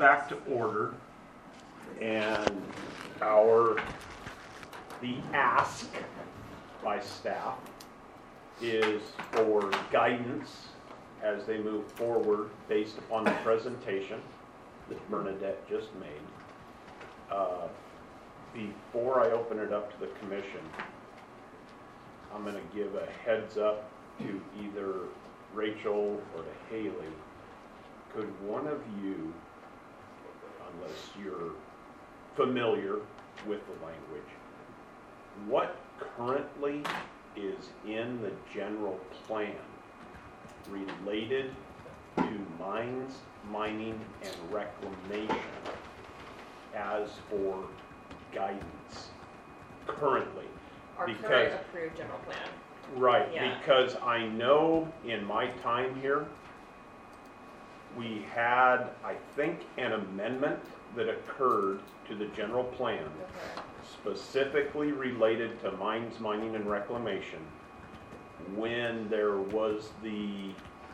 back to order, and the ask by staff is for guidance as they move forward based upon the presentation that Bernadette just made. Before I open it up to the commission, I'm going to give a heads up to either Rachel or to Haley. Could one of you, unless you're familiar with the language, what currently is in the general plan related to mines, mining, and reclamation as for guidance currently? Our current approved general plan. Right, Yeah. because I know in my time here, we had, I think, an amendment that occurred to the general plan Okay. specifically related to mines, mining, and reclamation when there was the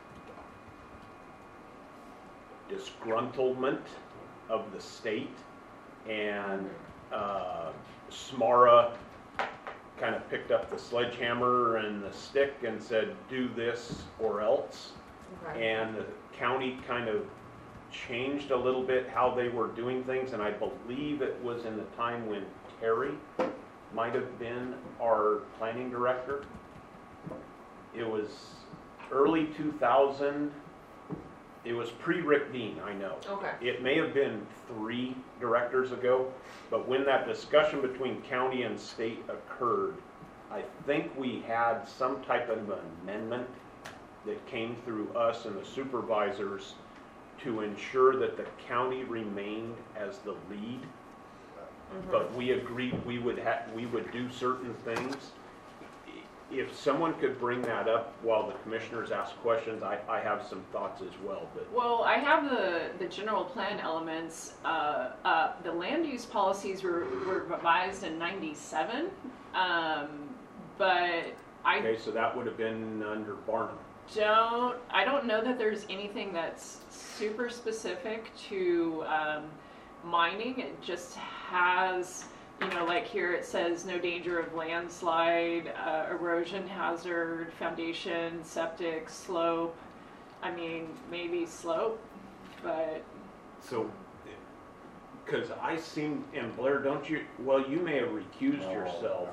disgruntlement of the state, and SMARA kind of picked up the sledgehammer and the stick and said, do this or else. Okay. And the county kind of changed a little bit how they were doing things, and I believe it was in the time when Terry might have been our planning director. It was early 2000. It was pre-Rick Dean, I know. Okay. It may have been 3 directors ago, but when that discussion between county and state occurred, I think we had some type of amendment that came through us and the supervisors to ensure that the county remained as the lead. But we agreed we would do certain things. If someone could bring that up while the commissioners ask questions, I have some thoughts as well. But Well, I have the general plan elements. The land use policies were revised in '97, but okay, so that would have been under Barnum. I don't know that there's anything that's super specific to mining. It just has, like here it says no danger of landslide, erosion hazard, foundation, septic, slope. I mean, maybe slope, but. So, because I seem, and Blair, don't you, well, you may have recused yourself.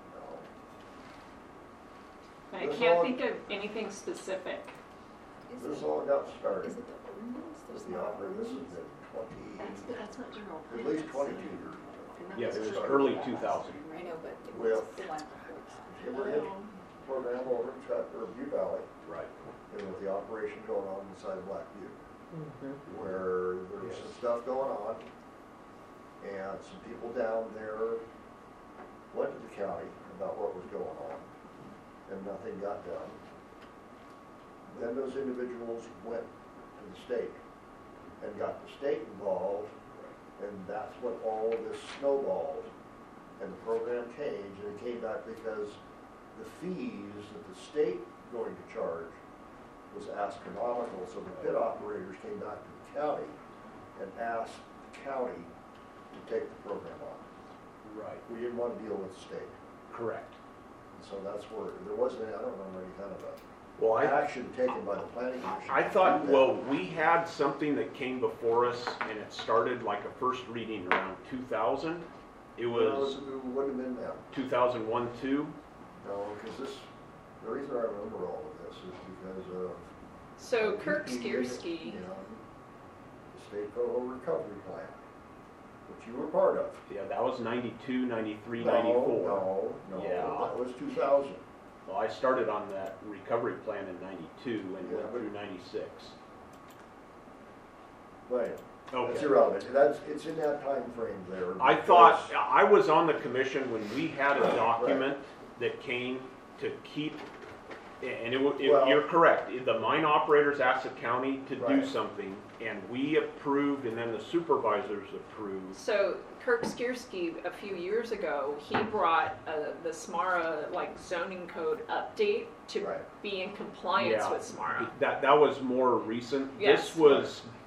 I can't think of anything specific. This all got started. Is it the ordinance? There's The not opera, this has ordinance? been That's not general plan. at least that's, 22 years ago. Yeah, it was early 2000. I know, but it Well, was the one before that. It was a program over in Butte Valley, Right. and with the operation going on inside of Black Butte, where there was some stuff going on, and some people down there went to the county about what was going on, and nothing got done. Then those individuals went to the state and got the state involved, and that's what all of this snowballed. And the program changed, and it came back because the fees that the state going to charge was astronomical. So the pit operators came back to the county and asked the county to take the program on. Right. We didn't want to deal with the state. Correct. And so that's where, there wasn't, I don't remember any kind of Well, a action taken by the planning commission. I thought, to do that. well, we had something that came before us, and it started like a first reading around 2000. It No, was it wouldn't have been that. 2001, 2. No, because this, the reason I remember all of this is because of. So Kirk EPA, Skierski, you know, the state federal recovery plan, which you were part of. Yeah, that was 92, 93, No, 94. No, Yeah. that was 2000. Well, I started on that recovery plan in 92 and Yeah, went but- through 96. But it's Okay. irrelevant. It's in that time frame there. I thought, I was on the commission when we had a document that came to keep, and Well- you're correct, the mine operators asked the county to do Right. something, and we approved, and then the supervisors approved. so Kirk Skierski a few years ago, he brought the SMARA zoning code update to Right. be in compliance Yeah. with SMARA. That was more recent. Yes. This was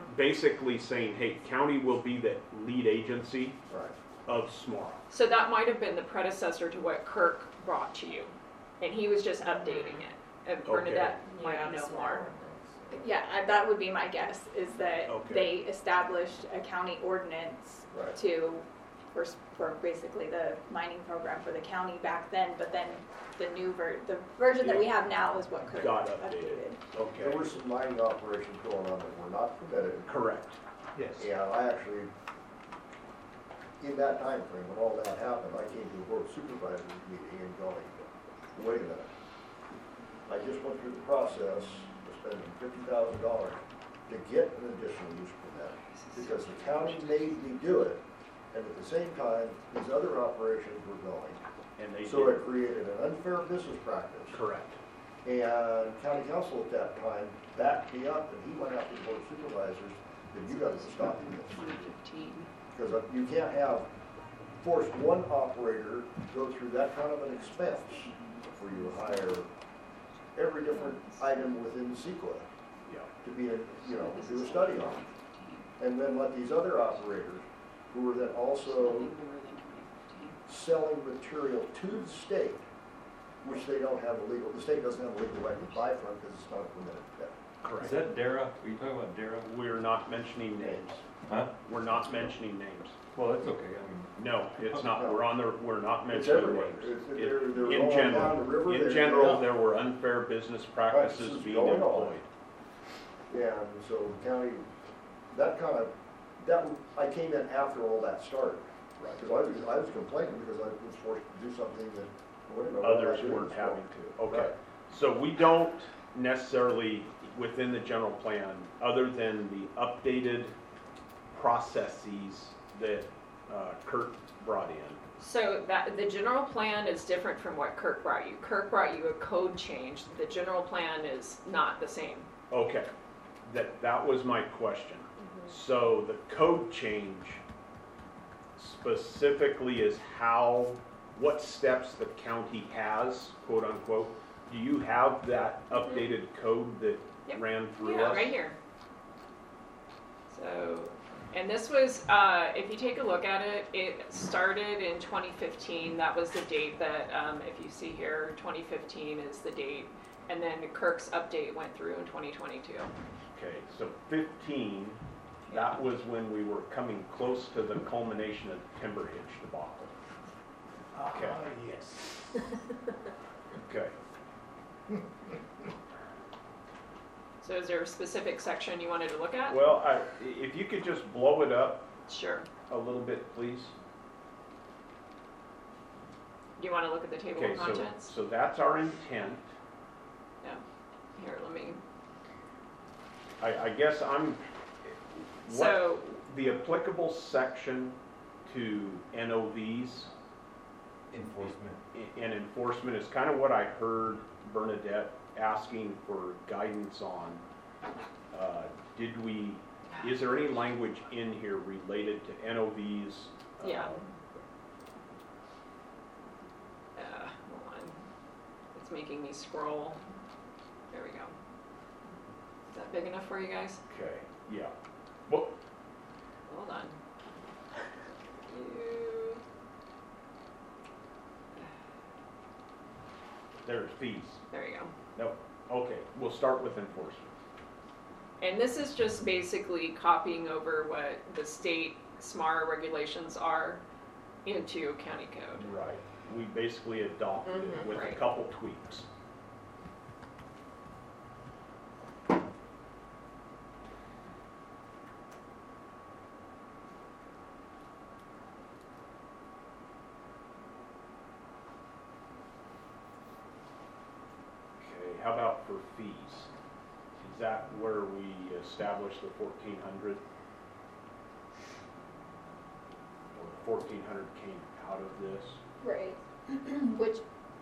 basically saying, hey, county will be the lead agency Right. of SMARA. So that might have been the predecessor to what Kirk brought to you, and he was just updating it. And Bernadette might Yeah, know the more. Yeah, that would be my guess, is that Okay. they established a county ordinance Right. for basically the mining program for the county back then, but then the the version that we have now is what Kirk Got updated. There Okay, were some mining operations going on that were not permitted. correct. Yes. And I actually, in that time frame when all that happened, I came to the board of supervisors meeting and going, wait a minute. I just went through the process of spending $50,000 to get an additional use permit because the county made me do it. And at the same time, these other operations were going. And they So did, it created an unfair business practice. correct. And county council at that time backed me up, and he went out to the board of supervisors, and you guys are stopping this. 2015. Because you can't force one operator to go through that kind of an expense where you hire every different item within CEQA Yeah. to be, do a study on. And then let these other operators, who were then also selling material to the state, which they don't have a legal, the state doesn't have a legal right to buy from because it's not a permitted pit. Is Correct. that Dara? Are you talking about Dara? We're not mentioning names. Huh? We're not mentioning names. Well, that's okay, I mean, No, it's not. No. we're not It's mentioning everywhere. names. They're In rolling down the river. In they're- general, yeah. there were unfair business this practices is being going on. employed. And so the county, I came in after all that started. Right. Because I was complaining because I was forced to do something that, wait a minute, what am I Others doing weren't this for? having to. Okay. Right. So we don't necessarily, within the general plan, other than the updated processes that Kurt brought in. So that, the general plan is different from what Kirk brought you. Kirk brought you a code change. The general plan is not the same. Okay, that was my question. So the code change specifically is what steps the county has, quote unquote. Do you have that updated code that Yep. ran through Yeah, us? right here. So, and this was, if you take a look at it, it started in 2015. That was the date that, if you see here, 2015 is the date. And then Kirk's update went through in 2022. Okay, so 15, that was when we were coming close to the culmination of the Timber Hitch debacle. Okay. yes. Okay. So is there a specific section you wanted to look at? Well, if you could just blow it up Sure. a little bit, please. Do you want to look at the table Okay, of contents? so that's our intent. Yeah. Here, let me. I guess So, the applicable section to NOVs Enforcement. and enforcement is kind of what I heard Bernadette asking for guidance on. Is there any language in here related to NOVs? Yeah. Hold on. It's making me scroll. There we go. Is that big enough for you guys? Okay, yeah. Well, Hold on. You. there's fees. There you go. No, okay, we'll start with enforcement. And this is just basically copying over what the state SMARA regulations are into county code. Right. We basically adopted it Mhm, with a right. couple tweaks. Okay, how about for fees? Is that where we established the 1,400? Or 1,400 came out of this? Right. Which,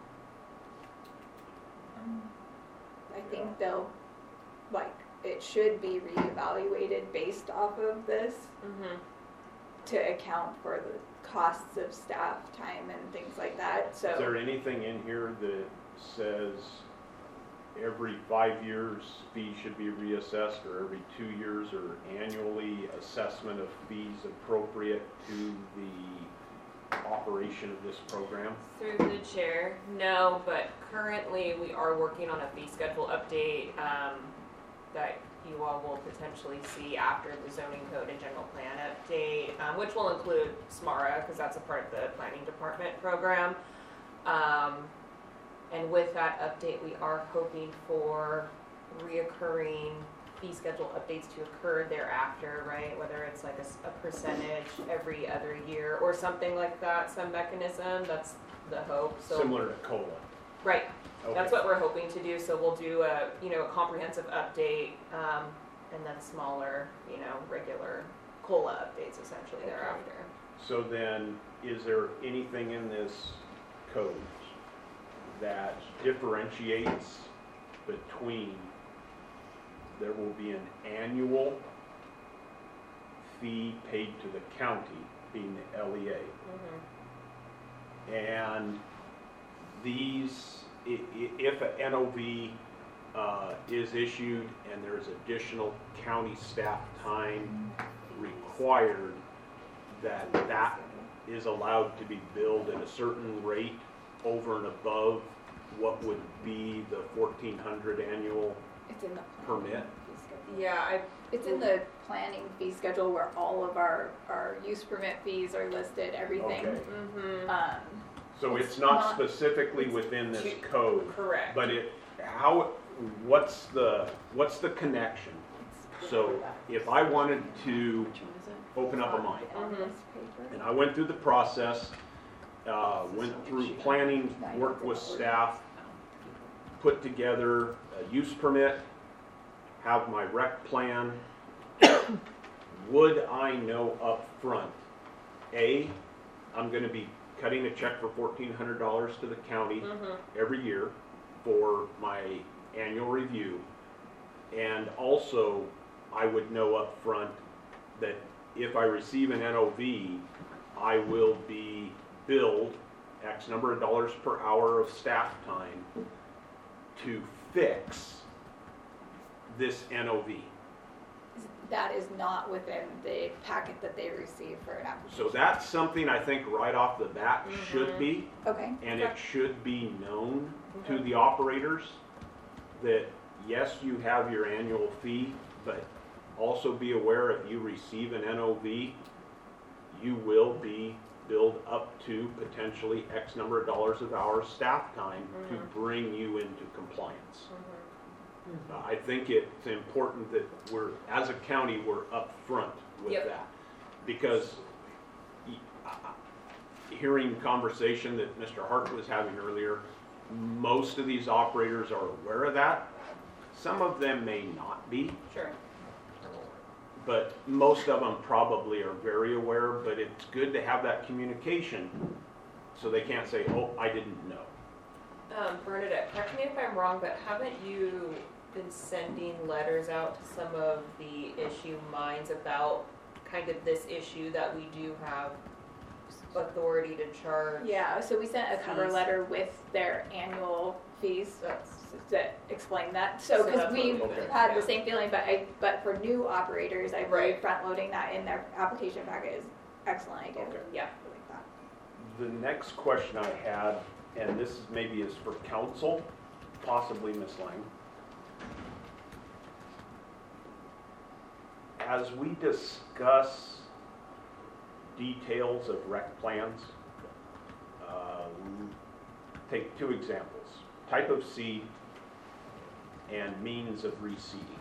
I think they'll, it should be reevaluated based off of this Mm-hmm. to account for the costs of staff time and things like that, Is there so. anything in here that says every 5 years fee should be reassessed, or every 2 years, or annually assessment of fees appropriate to the operation of this program? Through the chair, no, but currently we are working on a fee schedule update that you all will potentially see after the zoning code and general plan update, which will include SMARA, because that's a part of the planning department program. And with that update, we are hoping for reoccurring fee schedule updates to occur thereafter, right? Whether it's like a percentage every other year or something like that, some mechanism, that's the hope. So Similar to COLA? right, that's Okay. what we're hoping to do. So we'll do a, a comprehensive update, and then smaller, regular COLA updates essentially thereafter. So then, is there anything in this code that differentiates between, there will be an annual fee paid to the county, being the LEA, and these, if a NOV is issued and there's additional county staff time required, that is allowed to be billed at a certain rate over and above what would be the 1,400 annual It's in the permit? fee schedule. Yeah, It's in the planning fee schedule where all of our use permit fees are listed, everything. Okay. Um, So it's not specifically within this code, correct. but what's the connection? So if I wanted to Which one is it? open up a mine, on this and paper. I went through the process, went through planning, worked with staff, put together a use permit, have my rec plan, would I know up front, A, I'm gonna be cutting a check for $1,400 to the county every year for my annual review, and also I would know up front that if I receive an NOV, I will be billed X number of dollars per hour of staff time to fix this NOV. That is not within the packet that they receive for an application. So that's something I think right off the bat should be, Okay. and it should be known to the operators that yes, you have your annual fee, but also be aware if you receive an NOV, you will be billed up to potentially X number of dollars of hours staff time to bring you into compliance. I think it's important that as a county, we're upfront with Yep. that. Because hearing conversation that Mr. Hart was having earlier, most of these operators are aware of that. Some of them may not be, Sure. but most of them probably are very aware, but it's good to have that communication so they can't say, oh, I didn't know. Bernadette, correct me if I'm wrong, but haven't you been sending letters out to some of the issue mines about kind of this issue that we do have authority to charge? Yeah, so we sent a cover Fees. letter with their annual fees That's, that explain that. So, because that's what we we've been- had yeah. the same feeling, but for new operators, I believe Right. front loading that in their application packet is excellent idea. Okay. Yeah. I like that. The next question I had, and this maybe is for council, possibly Ms. Lang. As we discuss details of rec plans, take two examples, type of seed and means of reseeding.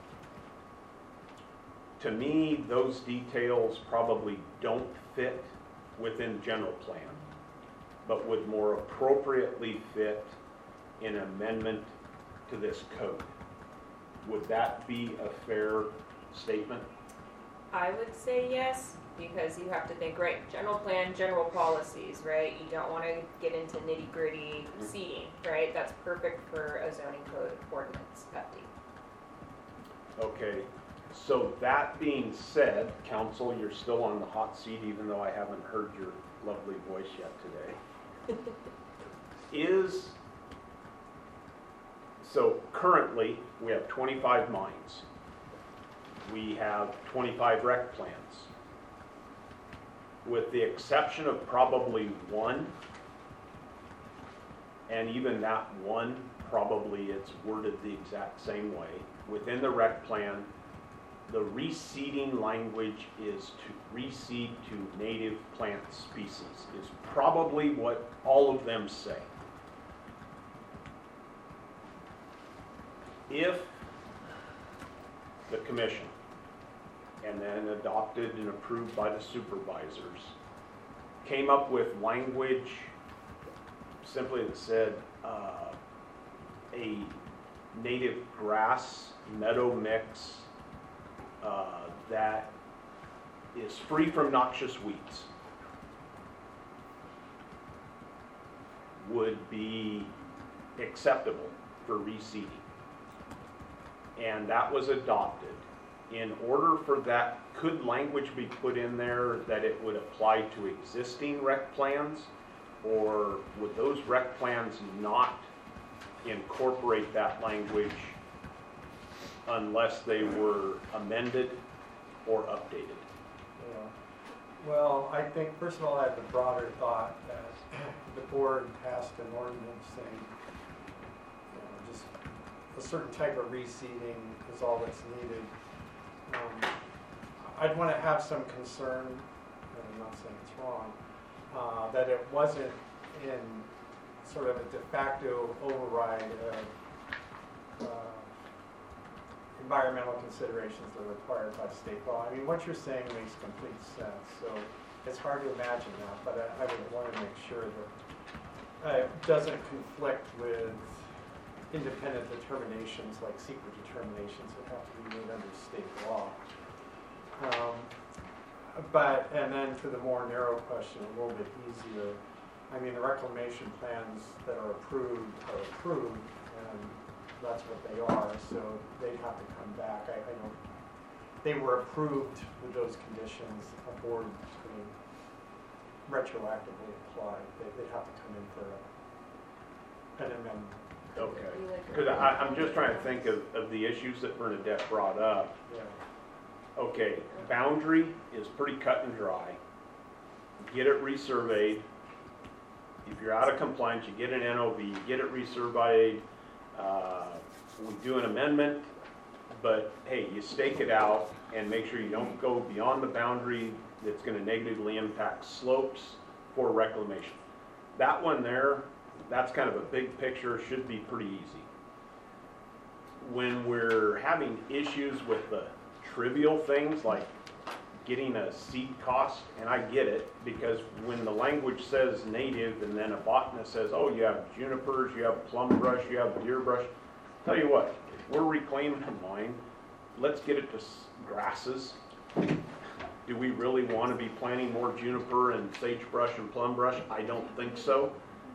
To me, those details probably don't fit within general plan, but would more appropriately fit in amendment to this code. Would that be a fair statement? I would say yes, because you have to think, right, general plan, general policies, right? You don't want to get into nitty gritty seating, right? That's perfect for a zoning code ordinance update. Okay, so that being said, council, you're still on the hot seat even though I haven't heard your lovely voice yet today. Is So currently, we have 25 mines. We have 25 rec plans. With the exception of probably one, and even that one, probably it's worded the exact same way. Within the rec plan, the reseeding language is to reseed to native plant species, is probably what all of them say. If the commission, and then adopted and approved by the supervisors, came up with language simply that said a native grass meadow mix that is free from noxious weeds would be acceptable for reseeding. And that was adopted. In order for that, could language be put in there that it would apply to existing rec plans? Or would those rec plans not incorporate that language unless they were amended or updated? Yeah. Well, I think, first of all, I had the broader thought that the board passed an ordinance saying, just a certain type of reseeding is all that's needed. I'd want to have some concern, and I'm not saying it's wrong, that it wasn't in sort of a de facto override of environmental considerations that are required by state law. I mean, what you're saying makes complete sense, so it's hard to imagine that, but I would want to make sure that it doesn't conflict with independent determinations like secret determinations that have to be made under state law. And then to the more narrow question, a little bit easier. I mean, the reclamation plans that are approved, and that's what they are, so they'd have to come back. I know they were approved with those conditions. A board could retroactively apply. They'd have to come in for an amendment. Okay. Because I'm just trying to think of the issues that Bernadette brought up. Yeah. Okay, boundary is pretty cut and dry. Get it resurveyed. If you're out of compliance, you get an NOV, you get it resurveyed. We do an amendment, but hey, you stake it out and make sure you don't go beyond the boundary that's going to negatively impact slopes for reclamation. That one there, that's kind of a big picture, should be pretty easy. When we're having issues with the trivial things like getting a seed cost, and I get it, because when the language says native and then a botanist says, oh, you have junipers, you have plum brush, you have deer brush, tell you what, if we're reclaiming a mine, let's get it to grasses. Do we really want to be planting more juniper and sagebrush and plum brush? I don't think so.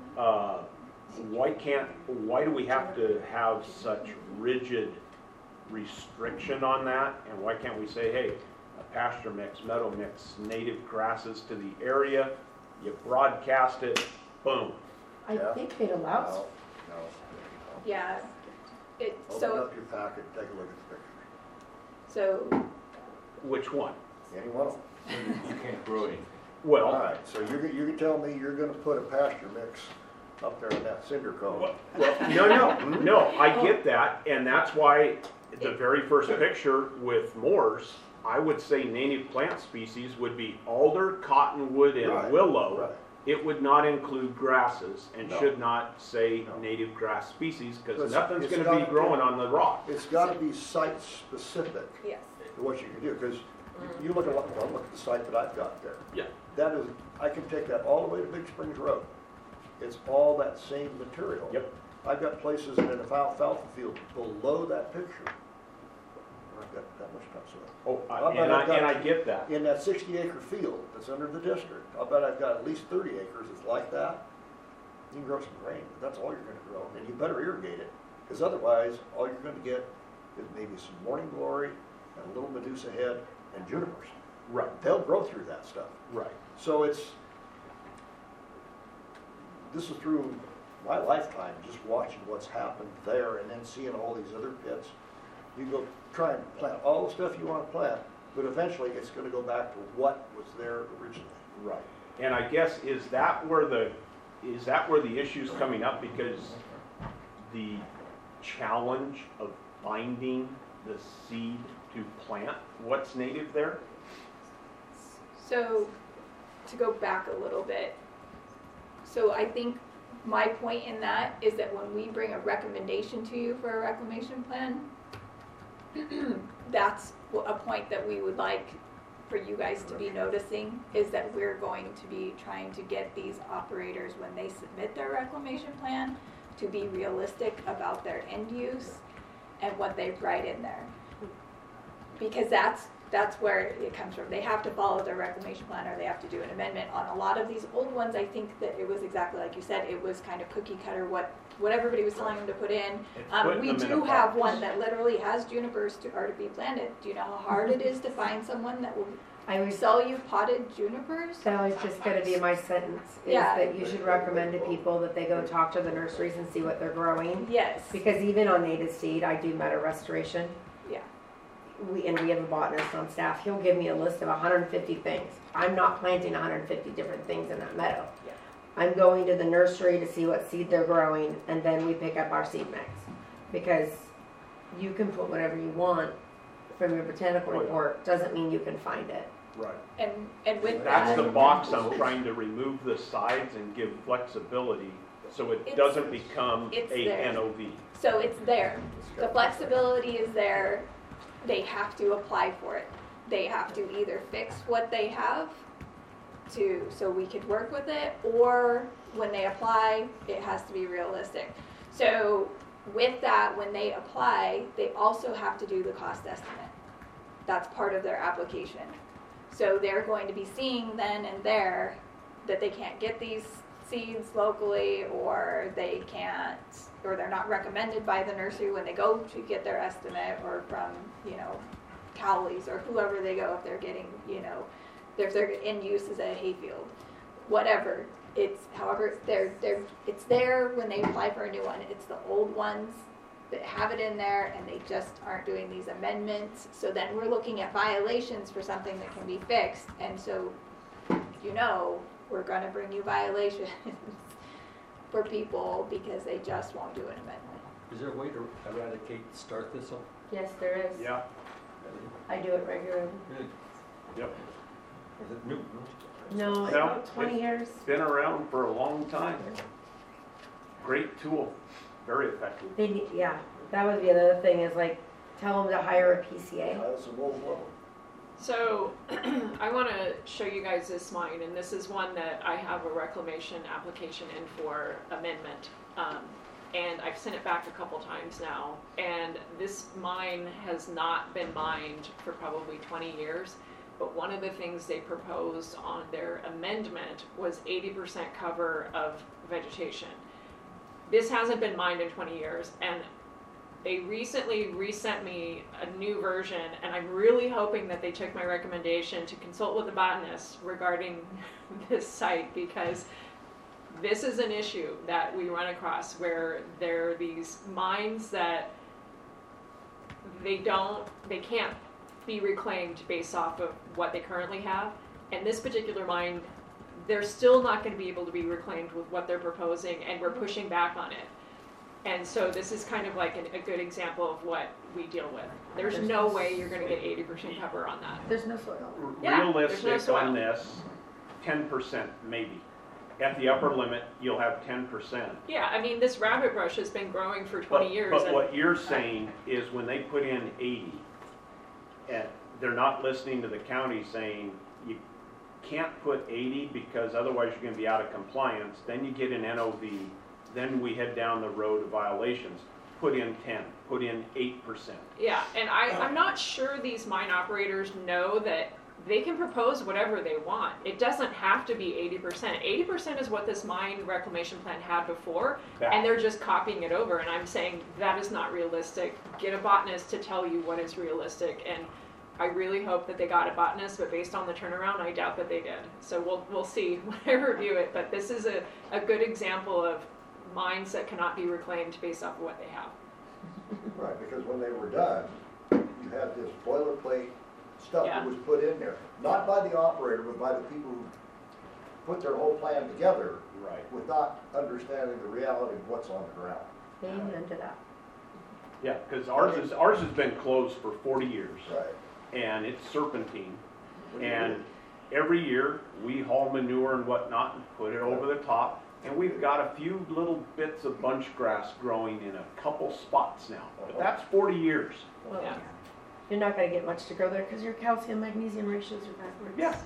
Why do we have to have such rigid restriction on that? And why can't we say, hey, a pasture mix, meadow mix, native grasses to the area, you broadcast it, boom. I think it allows, No. Yeah. Open So, up your packet, take a look at the pictures. so, Which one? Any one of them. You can't grow anything. All Well, right, so you can tell me you're gonna put a pasture mix up there in that cinder cone. no, I get that, and that's why the very first picture with Moors, I would say native plant species would be alder, cottonwood, and Right, willow. right. It would not include grasses and No. should not say No. native grass species, because It's- nothing's it's gonna be gotta- growing on the rock. It's gotta be site specific yes. to what you can do, because you look at, well, look at the site that I've got there. Yeah. That is, I can take that all the way to Big Springs Road. It's all that same material. Yep. I've got places in an alfalfa field below that picture. where I've got that much topsoil. Oh, I'll bet I've got- and I get that. In that 60-acre field that's under the district, I'll bet I've got at least 30 acres that's like that. You can grow some grain, but that's all you're gonna grow, and you better irrigate it, because otherwise, all you're gonna get is maybe some morning glory and a little Medusa head and junipers. Right, They'll grow through that stuff. right. So this is through my lifetime, just watching what's happened there and then seeing all these other pits. You go try and plant all the stuff you want to plant, but eventually it's gonna go back to what was there originally. Right. And I guess, is that where the issue's coming up? Because the challenge of finding the seed to plant what's native there? So, to go back a little bit, so I think my point in that is that when we bring a recommendation to you for a reclamation plan, that's a point that we would like for you guys to be noticing, is that we're going to be trying to get these operators, when they submit their reclamation plan, to be realistic about their end use and what they write in there. Because that's where it comes from. They have to follow their reclamation plan, or they have to do an amendment. On a lot of these old ones, I think that it was exactly like you said, it was kind of cookie cutter what everybody was telling them to put in. Putting We them in do a have box. one that literally has junipers to be planted. Do you know how hard it is to find someone that will I was, sell you potted junipers? that was just gonna be my sentence, is Yeah. that you should recommend to people that they go talk to the nurseries and see what they're growing. Yes. Because even on native seed, I do meadow restoration. Yeah. We have a botanist on staff. He'll give me a list of 150 things. I'm not planting 150 different things in that meadow. Yeah. I'm going to the nursery to see what seed they're growing, and then we pick up our seed mix. Because you can put whatever you want from your botanical Oh, yeah. report, doesn't mean you can find it. Right. And with That's that, the box I'm trying to remove the sides and give flexibility so it It's- doesn't become it's a there. NOV. so it's there. The flexibility is there. They have to apply for it. They have to either fix what they have so we could work with it, or when they apply, it has to be realistic. So with that, when they apply, they also have to do the cost estimate. That's part of their application. So they're going to be seeing then and there that they can't get these seeds locally, or they can't, or they're not recommended by the nursery when they go to get their estimate, or from, Cowley's or whoever they go, if they're getting, if their end use is a hayfield, whatever. However, it's there when they apply for a new one. It's the old ones that have it in there, and they just aren't doing these amendments. So then we're looking at violations for something that can be fixed, and so, we're gonna bring you violations for people because they just won't do an amendment. Is there a way to eradicate star thistle? Yes, there is. Yeah, I do it regularly. Really? yep. Is it new? No, No, about 20 years. Been around for a long time. Great tool, very effective. They need, yeah, that would be another thing, is like, tell them to hire a PCA. That's a old level. So I want to show you guys this mine, and this is one that I have a reclamation application in for amendment. And I've sent it back a couple times now, and this mine has not been mined for probably 20 years. But one of the things they proposed on their amendment was 80% cover of vegetation. This hasn't been mined in 20 years, and they recently resent me a new version, and I'm really hoping that they took my recommendation to consult with the botanist regarding this site, because this is an issue that we run across, where there are these mines that they can't be reclaimed based off of what they currently have. And this particular mine, they're still not going to be able to be reclaimed with what they're proposing, and we're pushing back on it. And so this is kind of like a good example of what we deal with. There's no way you're going to get 80% cover on that. There's no soil. Yeah, there's no Realistic soil. on this, 10% maybe. At the upper limit, you'll have 10%. Yeah, I mean, this rabbit brush has been growing for 20 years. But and what you're saying is when they put in 80, and they're not listening to the county saying, you can't put 80 because otherwise you're gonna be out of compliance, then you get an NOV, then we head down the road of violations. Put in 10, put in 8%. Yeah, and I'm not sure these mine operators know that they can propose whatever they want. It doesn't have to be 80%. 80% is what this mine reclamation plan had before, and they're just copying it over. And I'm saying that is not realistic. Get a botanist to tell you what is realistic. And I really hope that they got a botanist, but based on the turnaround, I doubt that they did. So we'll see when I review it. But this is a good example of mines that cannot be reclaimed based off of what they have. Right, because when they were done, you had this boilerplate stuff Yeah. that was put in there, not by the operator, but by the people who put their whole plan together Right. with not understanding the reality of what's on the ground. Amen to that. Yeah, because ours has been closed for 40 years, Right. and it's serpentine. And every year, we haul manure and whatnot and put it over the top. And we've got a few little bits of bunch grass growing in a couple spots now. But that's 40 years. Well, Yeah. You're not gonna get much to grow there because your calcium magnesium ratios are backwards. Yeah.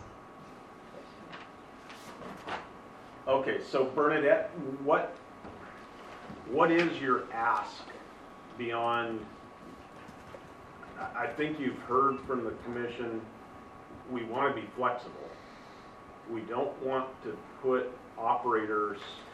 Okay, so Bernadette, what is your ask beyond, I think you've heard from the commission, we want to be flexible. We don't want to put operators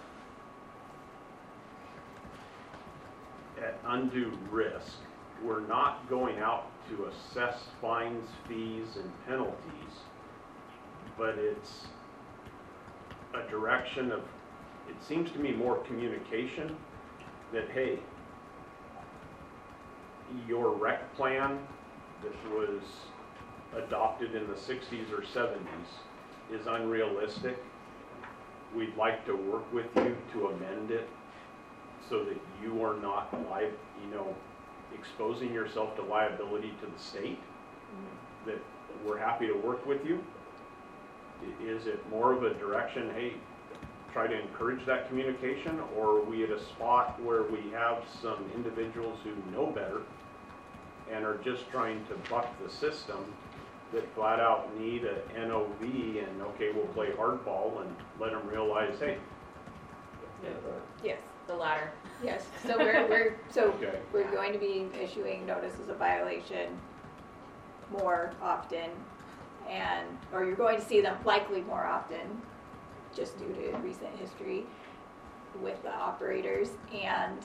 at undue risk. We're not going out to assess fines, fees, and penalties, but it's a direction of, it seems to me, more communication that, hey, your rec plan that was adopted in the 60s or 70s is unrealistic. We'd like to work with you to amend it so that you are not exposing yourself to liability to the state. That we're happy to work with you. Is it more of a direction, hey, try to encourage that communication, or are we at a spot where we have some individuals who know better and are just trying to buck the system that flat out need a NOV and, okay, we'll play hardball and let them realize, hey, Yes, The latter. yes. So okay, we're going to be issuing notices of violation more often, or you're going to see them likely more often, just due to recent history with the operators. And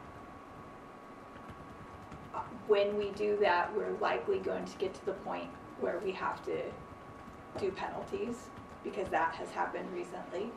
when we do that, we're likely going to get to the point where we have to do penalties, because that has happened recently.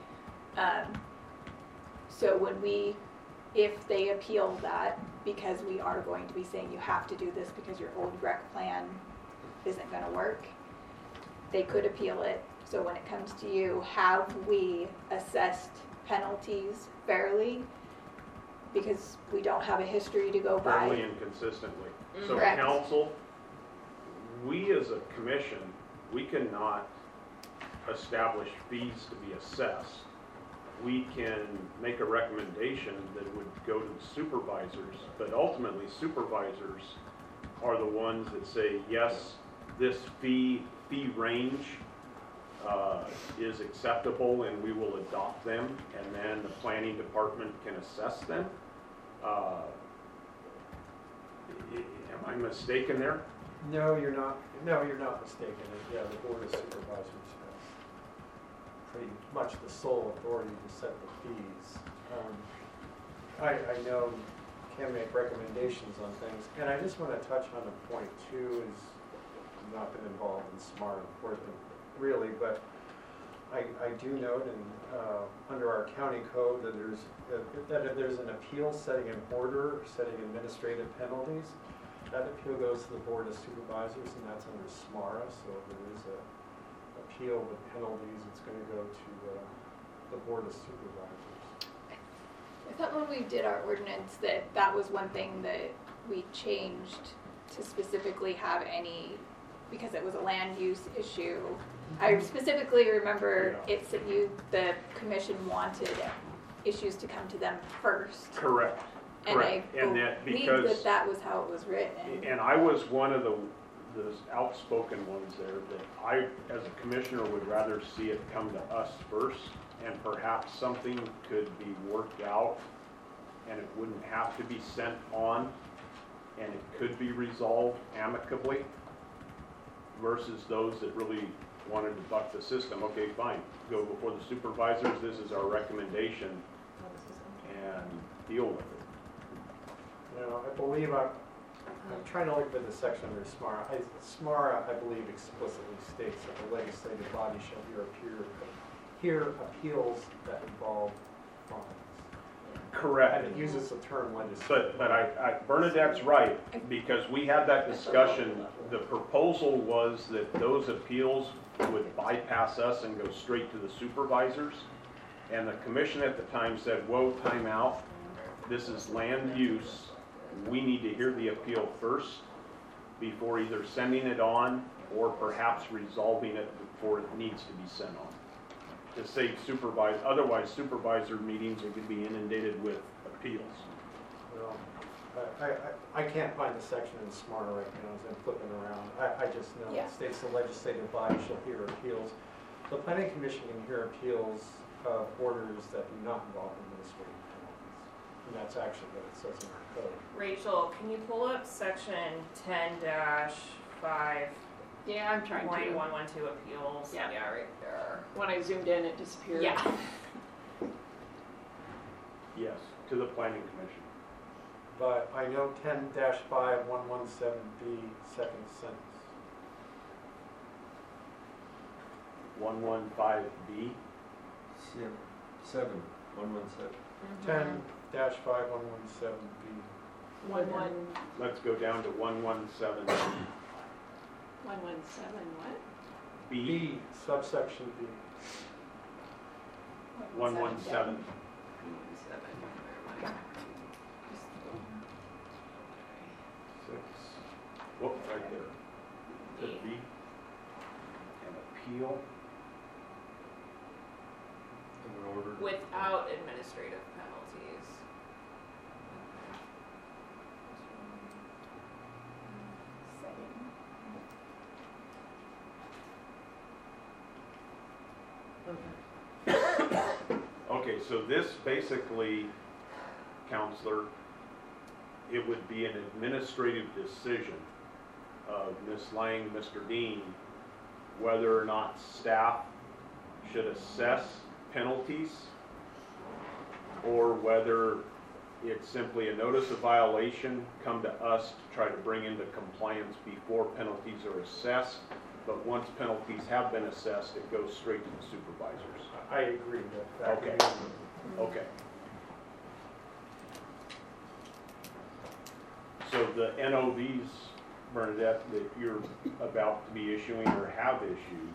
So if they appeal that, because we are going to be saying you have to do this because your old rec plan isn't gonna work, they could appeal it. So when it comes to you, have we assessed penalties fairly? Because we don't have a history to go by. fairly and consistently. So Correct. council, we as a commission, we cannot establish fees to be assessed. We can make a recommendation that would go to the supervisors, but ultimately supervisors are the ones that say, yes, this fee range is acceptable and we will adopt them, and then the planning department can assess them. Am I mistaken there? No, you're not mistaken. Yeah, the Board of Supervisors has pretty much the sole authority to set the fees. I know you can make recommendations on things, and I just want to touch on a point too, is I've not been involved in SMART really, but I do note under our county code that if there's an appeal setting an order, setting administrative penalties, that appeal goes to the Board of Supervisors, and that's under SMARA. So if there is a appeal with penalties, it's going to go to the Board of Supervisors. I thought when we did our ordinance that was one thing that we changed to specifically have any, because it was a land use issue. I specifically remember the commission wanted issues to come to them first. Correct. And I Correct. And that believe because, that was how it was written. and I was one of the outspoken ones there, that I, as a commissioner, would rather see it come to us first, and perhaps something could be worked out, and it wouldn't have to be sent on, and it could be resolved amicably, versus those that really wanted to buck the system. Okay, fine, go before the supervisors, this is our recommendation, and deal with it. You know, I believe I'm trying to look at the section under SMARA. SMARA, I believe, explicitly states that the legislative body shall hear appeals that involve fines. Correct. And it uses the term legislative. But Bernadette's right, because we had that discussion. The proposal was that those appeals would bypass us and go straight to the supervisors. And the commission at the time said, whoa, time out. This is land use. We need to hear the appeal first before either sending it on or perhaps resolving it before it needs to be sent on. To save otherwise supervisor meetings are going to be inundated with appeals. Well, I can't find the section in SMART right now as I'm flipping around. I just know Yeah. it states the legislative body shall hear appeals. The planning commission can hear appeals of orders that do not involve administrative penalties. And that's actually what it says in our code. Rachel, can you pull up section 10-5? Yeah, I'm trying to. 112 appeals. Yeah. Right there. When I zoomed in, it disappeared. Yeah. Yes, to the planning commission. But I know 10-5117B, second sentence. 115B. 117. 10-5117B. 117 Let's go down to 117B. what? B, subsection B. 117. 117. Whoop, right there. The B. An appeal. An order. Without administrative penalties. Okay, so this basically, counselor, it would be an administrative decision of Ms. Lang, Mr. Dean, whether or not staff should assess penalties or whether it's simply a notice of violation, come to us to try to bring into compliance before penalties are assessed. But once penalties have been assessed, it goes straight to the supervisors. I agree with that. Okay. Okay. So the NOVs, Bernadette, that you're about to be issuing or have issued,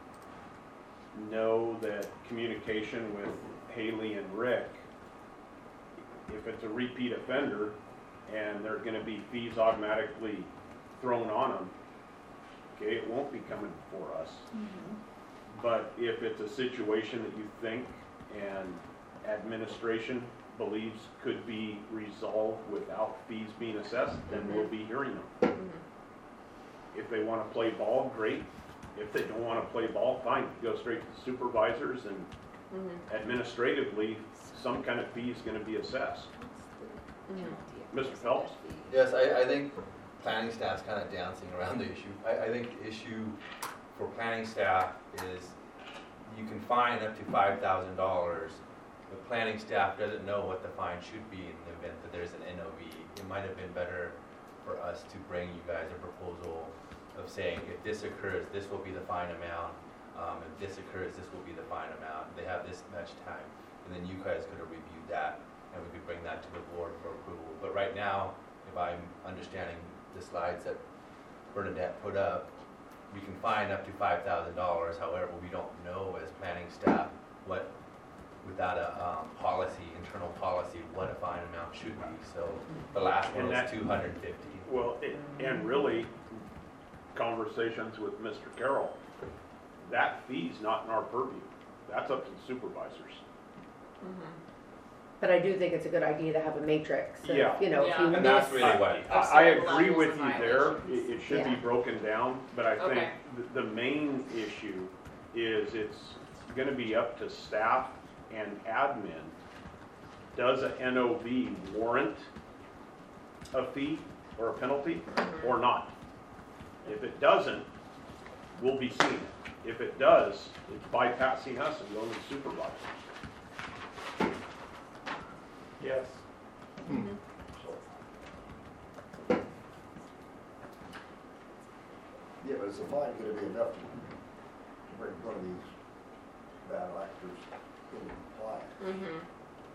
know that communication with Haley and Rick, if it's a repeat offender and there are going to be fees automatically thrown on them, okay, it won't be coming before us. But if it's a situation that you think and administration believes could be resolved without fees being assessed, then we'll be hearing them. If they want to play ball, great. If they don't want to play ball, fine, go straight to the supervisors and administratively, some kind of fee is going to be assessed. Mr. Phelps? Yes, I think planning staff's kind of dancing around the issue. I think the issue for planning staff is you can fine up to $5,000. The planning staff doesn't know what the fine should be in the event that there's an NOV. It might have been better for us to bring you guys a proposal of saying, if this occurs, this will be the fine amount. If this occurs, this will be the fine amount. They have this much time. And then you guys could have reviewed that and we could bring that to the board for approval. But right now, if I'm understanding the slides that Bernadette put up, we can fine up to $5,000. However, we don't know as planning staff what, without a internal policy, what a fine amount should be. So the last one was $250. Well, and really, conversations with Mr. Carroll, that fee's not in our purview. That's up to the supervisors. But I do think it's a good idea to have a matrix. So, Yeah. You know, if Yeah. you And miss, that's really what, I agree Levels with of you there. violations. It should be Yeah. broken down, but I think Okay. the main issue is it's going to be up to staff and admin. Does a NOV warrant a fee or a penalty or not? If it doesn't, we'll be seeing it. If it does, it's bypassing us and going to the supervisor. Yes. Yeah, but is the fine gonna be enough to bring one of these bad actors into compliance?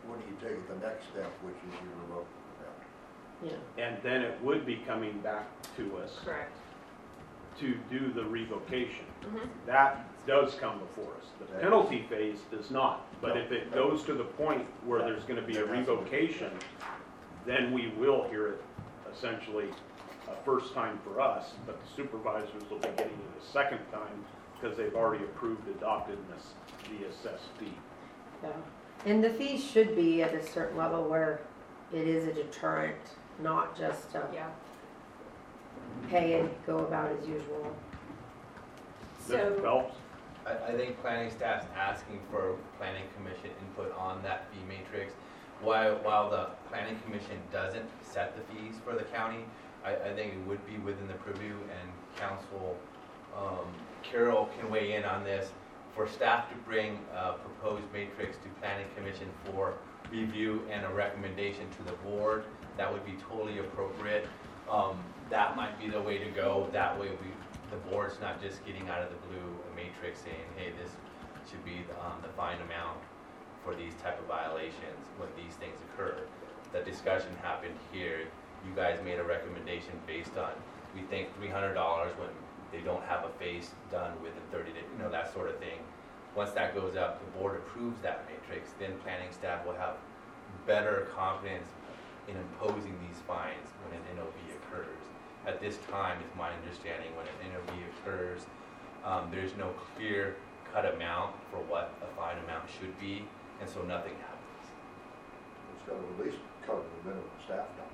when you take the next step, which is you revoke the permit. Yeah. And then it would be coming back to us Correct. to do the revocation. Mhm. That does come before us. The That- penalty phase does not. But No. if it goes to the point where there's gonna be a revocation, then we will hear it essentially a first time for us, but the supervisors will be getting it a second time because they've already approved, adopted the assessed fee. Yeah. And the fees should be at a certain level where it is a deterrent, not just Yeah. pay and go about as usual. Mr. So, Phelps? I think planning staff's asking for planning commission input on that fee matrix. While the planning commission doesn't set the fees for the county, I think it would be within the purview, and council, Carol can weigh in on this, for staff to bring a proposed matrix to planning commission for review and a recommendation to the board. That would be totally appropriate. That might be the way to go. That way the board's not just getting out of the blue a matrix saying, hey, this should be the fine amount for these type of violations when these things occur. The discussion happened here. You guys made a recommendation based on, we think $300 when they don't have a face done within 30 days, that sort of thing. Once that goes up, the board approves that matrix, then planning staff will have better confidence in imposing these fines when an NOV occurs. At this time, it's my understanding, when an NOV occurs, there's no clear cut amount for what a fine amount should be, and so nothing happens. It's got to at least cover the minimum staff time.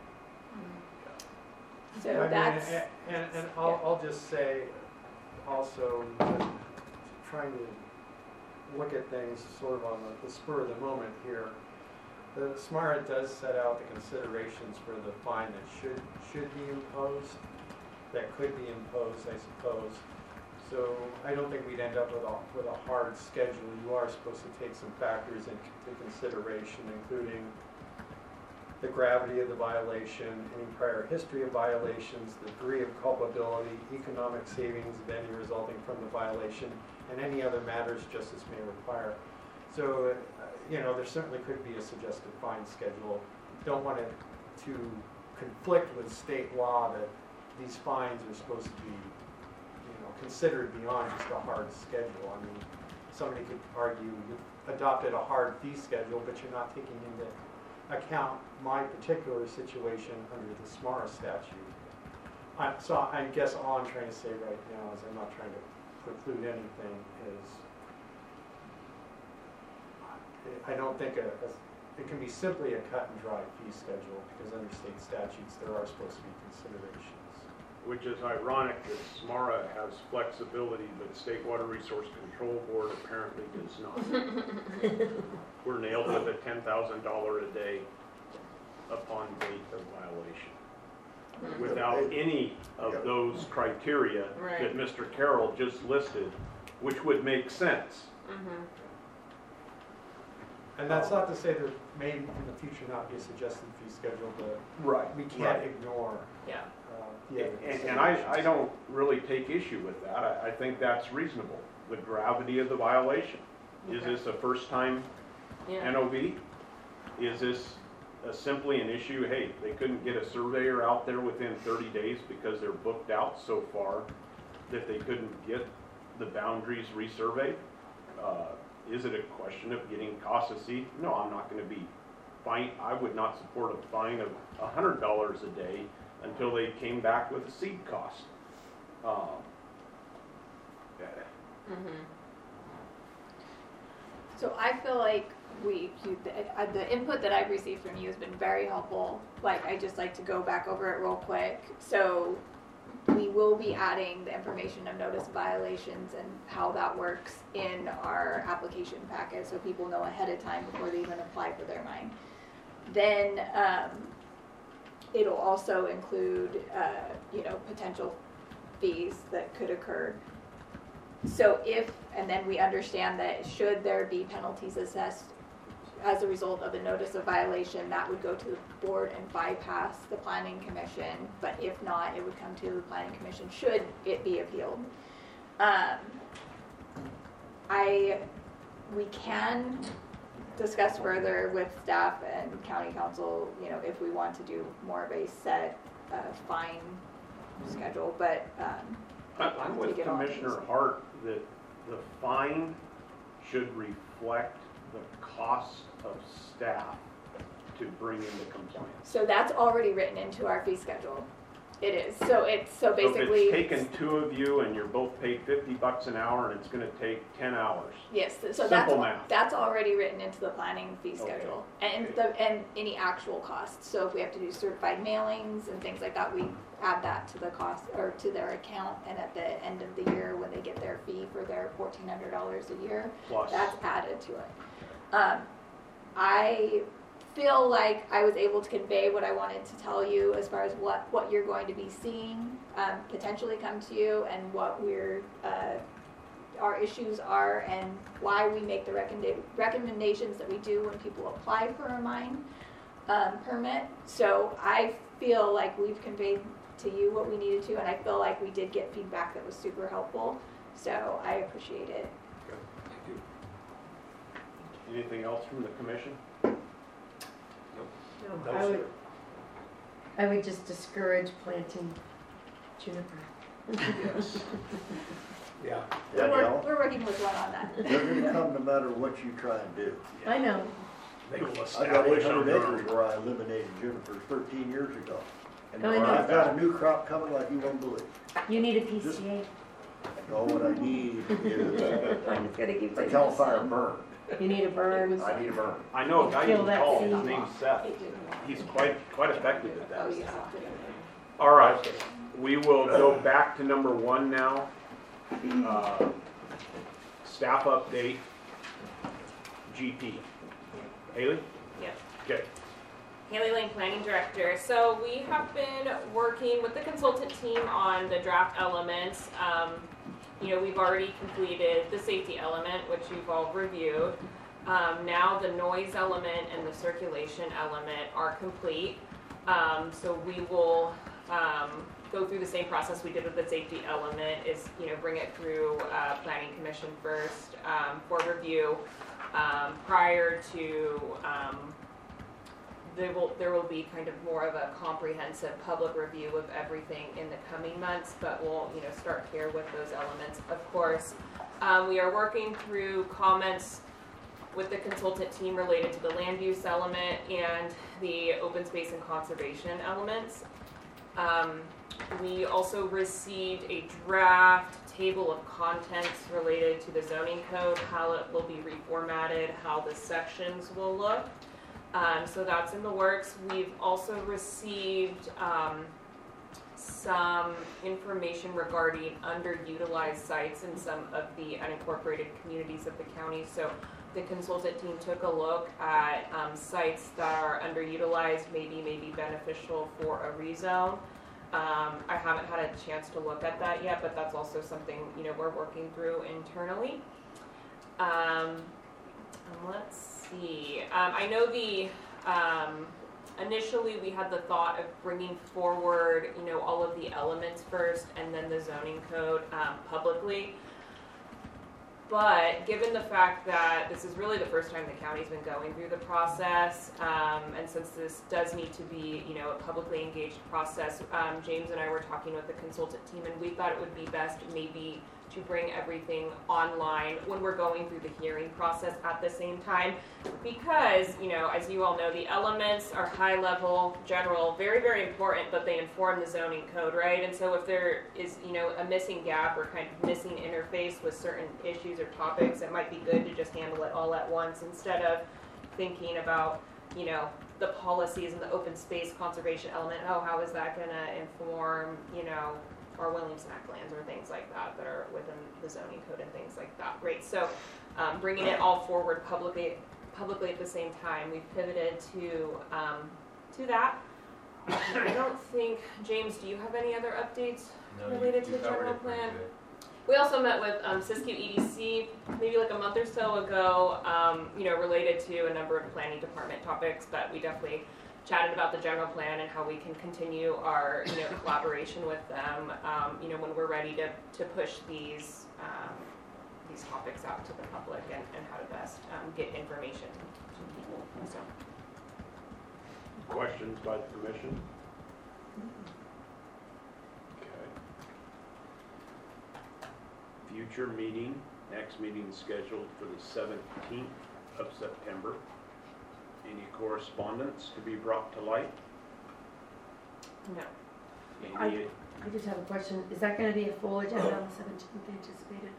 so I mean, that's, and I'll just say also, that trying to look at things sort of on the spur of the moment here. The SMART does set out the considerations for the fine that should be imposed, that could be imposed, I suppose. So I don't think we'd end up with a hard schedule. You are supposed to take some factors into consideration, including the gravity of the violation, any prior history of violations, the degree of culpability, economic savings of any resulting from the violation, and any other matters justice may require. So, there certainly could be a suggested fine schedule. Don't want it to conflict with state law that these fines are supposed to be, considered beyond just a hard schedule. I mean, somebody could argue you've adopted a hard fee schedule, but you're not taking into account my particular situation under the SMARA statute. So I guess all I'm trying to say right now is I'm not trying to preclude anything, is I don't think it can be simply a cut and dry fee schedule, because under state statutes there are supposed to be considerations. Which is ironic that SMARA has flexibility, but State Water Resource Control Board apparently does not. We're nailed with a $10,000 a day upon date of violation. Without any of those criteria Right. that Mr. Carroll just listed, which would make sense. Mhm. And that's not to say there may in the future not be a suggested fee schedule, but Right. we can't ignore Yeah. the other And I don't really take issue with that. I think that's reasonable. The gravity of the violation. Is Okay. this a first-time Yeah. NOV? Is this simply an issue, hey, they couldn't get a surveyor out there within 30 days because they're booked out so far that they couldn't get the boundaries resurveyed? Is it a question of getting cost of seed? No, I'm not going to be fine. I would not support a fine of $100 a day until they came back with a seed cost. Mhm. so I feel like the input that I've received from you has been very helpful. Like, I just like to go back over it real quick. So we will be adding the information of notice violations and how that works in our application packet, so people know ahead of time before they even apply for their mine. Then it'll also include, potential fees that could occur. So and then we understand that should there be penalties assessed as a result of a notice of violation, that would go to the board and bypass the planning commission. But if not, it would come to the planning commission should it be appealed. We can discuss further with staff and county council, you know, if we want to do more of a set fine schedule, but I'm with take it all Commissioner into- Hart that the fine should reflect the cost of staff to bring into compliance. So that's already written into our fee schedule. It is. So So basically. if it's taken two of you and you're both paid $50 an hour and it's gonna take 10 hours. Yes, so Simple math. that's already written into the planning fee Okay. schedule, and Okay. and any actual costs. So if we have to do certified mailings and things like that, we add that to the cost or to their account. And at the end of the year, when they get their fee for their $1,400 a year, Plus, that's added to it. I feel like I was able to convey what I wanted to tell you as far as what you're going to be seeing potentially come to you, and what our issues are, and why we make the recommendations that we do when people apply for a mine permit. So I feel like we've conveyed to you what we needed to, and I feel like we did get feedback that was super helpful. So I appreciate it. anything else from the commission? No, I would just discourage planting juniper. Yes. Yeah. Danielle, We're working with one on that. they're gonna come no matter what you try and do. I know. They will I got establish on 800 their acres own. where I eliminated junipers 13 years ago. And Oh, I know. I've got a new crop coming like you won't believe. You need a PCA. No, what I need is I'm just gonna keep a saying Cal this. Fire burn. You need a burn. I need a burn. I know a guy you Kill can that call, seed. his name's Seth. He's quite effective at Oh, that. yeah. All right, we will go back to number 1 now. Staff update, GP. Haley? Yep. Okay. Haley Lane, Planning Director. So we have been working with the consultant team on the draft elements. We've already completed the safety element, which you've all reviewed. Now the noise element and the circulation element are complete. So we will go through the same process we did with the safety element, is, bring it through Planning Commission first for review prior to there will be kind of more of a comprehensive public review of everything in the coming months, but we'll start here with those elements. Of course, we are working through comments with the consultant team related to the land use element and the open space and conservation elements. We also received a draft table of contents related to the zoning code, how it will be reformatted, how the sections will look. So that's in the works. We've also received some information regarding underutilized sites in some of the unincorporated communities of the county. So the consultant team took a look at sites that are underutilized, maybe beneficial for a rezone. I haven't had a chance to look at that yet, but that's also something we're working through internally. Let's see. I know initially we had the thought of bringing forward all of the elements first and then the zoning code publicly. But given the fact that this is really the first time the county's been going through the process, and since this does need to be, a publicly engaged process, James and I were talking with the consultant team, and we thought it would be best maybe to bring everything online when we're going through the hearing process at the same time, because, as you all know, the elements are high level, general, very, very important, but they inform the zoning code, right? And so if there is, a missing gap or kind of missing interface with certain issues or topics, it might be good to just handle it all at once instead of thinking about, the policies and the open space conservation element. Oh, how is that going to inform, our Williamson Act lands or things like that are within the zoning code and things like that, right? So bringing it all forward publicly at the same time, we've pivoted to that. I don't think, James, do you have any other updates related to the general plan? We also met with Siskiyou EDC maybe like a month or so ago, related to a number of planning department topics, but we definitely chatted about the general plan and how we can continue our collaboration with them when we're ready to push these these topics out to the public and how to best get information to people. So. Questions by the commission? Okay. Future meeting, next meeting is scheduled for the 17th of September. Any correspondence to be brought to light? No. Any, I just have a question. Is that gonna be a full agenda on the 17th anticipated?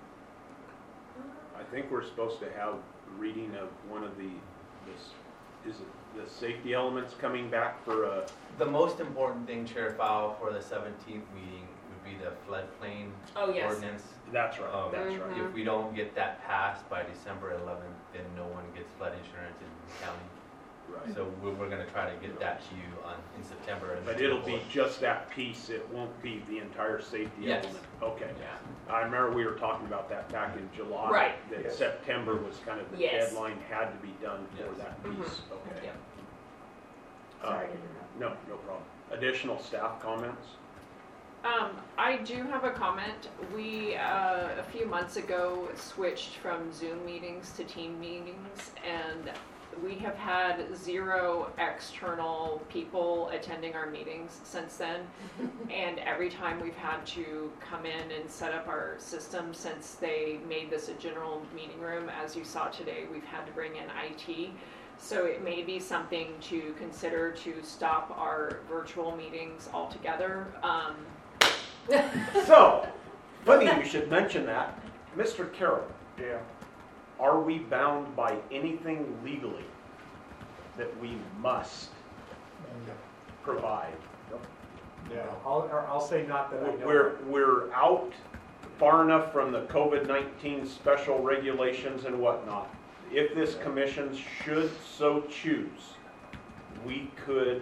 I think we're supposed to have reading of one of the, is it the safety elements coming back for a, The most important thing, Chair Fowl, for the 17th meeting would be the floodplain Oh, yes. ordinance. that's right, Um, that's right. If we don't get that passed by December 11th, then no one gets flood insurance in the county. Right. So we're gonna try to get that to you in September. and But it'll be just that piece, it won't be the entire safety Yes. element. Okay. Yeah. I remember we were talking about that back in July. Right. That Yes. September was kind of the Yes. deadline, had to be done for Yes. that piece, okay. Yep. Sorry to interrupt. No, no problem. Additional staff comments? I do have a comment. We, a few months ago, switched from Zoom meetings to team meetings, and we have had 0 external people attending our meetings since then. And every time we've had to come in and set up our system since they made this a general meeting room, as you saw today, we've had to bring in IT. So it may be something to consider to stop our virtual meetings altogether. So, funny you should mention that. Mr. Carroll, Yeah. are we bound by anything legally that we must provide? Yeah, I'll say not that I know. We're out far enough from the COVID-19 special regulations and whatnot. If this commission should so choose, we could,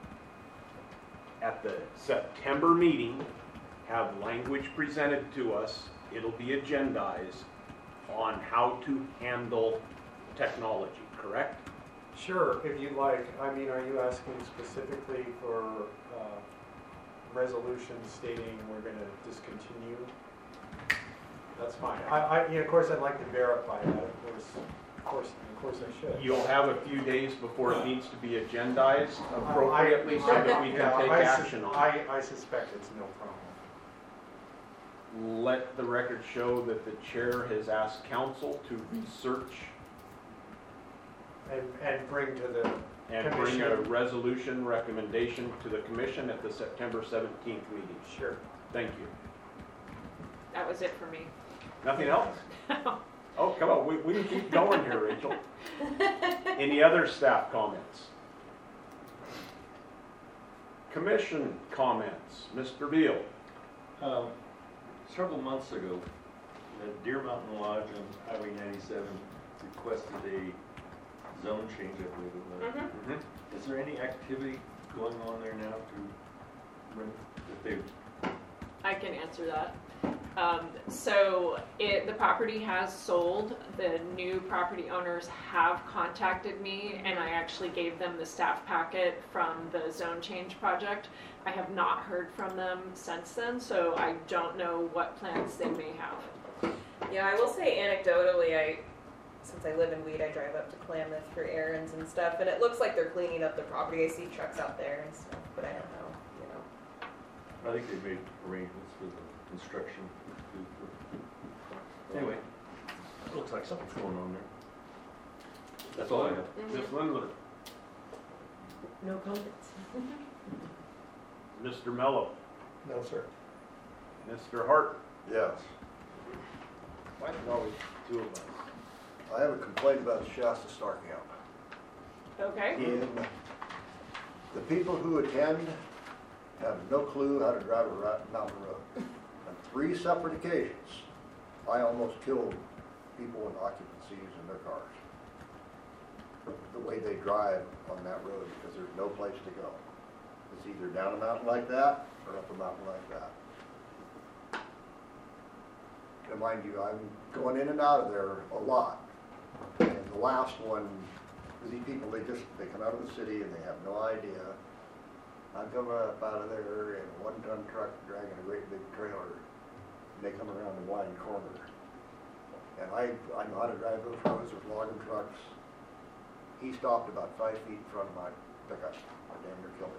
at the September meeting, have language presented to us, it'll be agendized, on how to handle technology, correct? Sure, if you'd like. I mean, are you asking specifically for resolution stating we're gonna discontinue? That's fine. Of course, I'd like to verify that, of course I should. You'll have a few days before it needs to be agendized appropriately so that we can take action on it. I suspect it's no problem. Let the record show that the chair has asked council to research And bring to the and bring a commission. resolution recommendation to the commission at the September 17th meeting. Sure. Thank you. That was it for me. Nothing else? Oh, come on, we can keep going here, Rachel. Any other staff comments? Commission comments, Mr. Beal. Several months ago, the Deer Mountain Lodge on Highway 97 requested a zone change, I believe it was. Mhm. Is there any activity going on there now to bring, that they've, I can answer that. So the property has sold. The new property owners have contacted me, and I actually gave them the staff packet from the zone change project. I have not heard from them since then, so I don't know what plans they may have. Yeah, I will say anecdotally, since I live in Weed, I drive up to Klamath for errands and stuff, and it looks like they're cleaning up the property. I see trucks out there and stuff, but I don't know, I think they made arrangements for the construction. Anyway, it looks like something's going on there. That's all I have. Ms. Lindler, No comments. Mr. Mello, No, sir. Mr. Hart. Yes. Why is it always two of us? I have a complaint about the Shasta Star Camp. Okay? And the people who attend have no clue how to drive a mountain road. On 3 separate occasions, I almost killed people in occupancies in their cars. The way they drive on that road, because there's no place to go. It's either down a mountain like that or up a mountain like that. And mind you, I'm going in and out of there a lot. And the last one, these people, they come out of the city and they have no idea. I'm coming up out of there in a 1-ton truck dragging a great big trailer. And they come around the blind corner. And I know how to drive those roads with logging trucks. He stopped about 5 feet in front of my pickup, damn near killed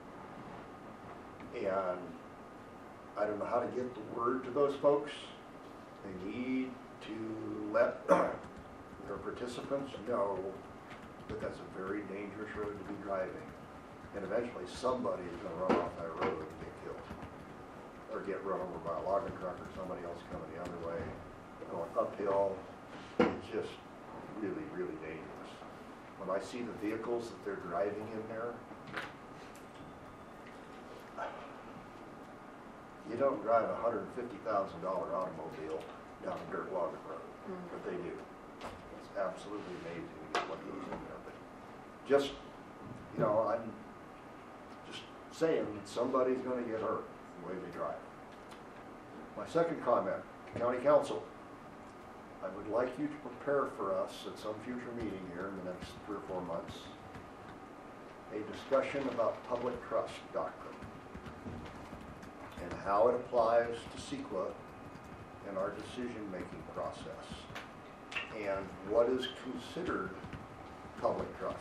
me. And I don't know how to get the word to those folks. They need to let their participants know that that's a very dangerous road to be driving. And eventually somebody is gonna run off that road and get killed. Or get run over by a logging truck or somebody else coming the other way, going uphill. It's just really, really dangerous. When I see the vehicles that they're driving in there, you don't drive a $150,000 automobile down a dirt logging road, but they do. It's absolutely amazing what goes in there. But just, you know, I'm just saying somebody's going to get hurt the way they drive. My second comment, County Council, I would like you to prepare for us at some future meeting here in the next 3 or 4 months a discussion about public trust doctrine and how it applies to CEQA in our decision-making process, and what is considered public trust.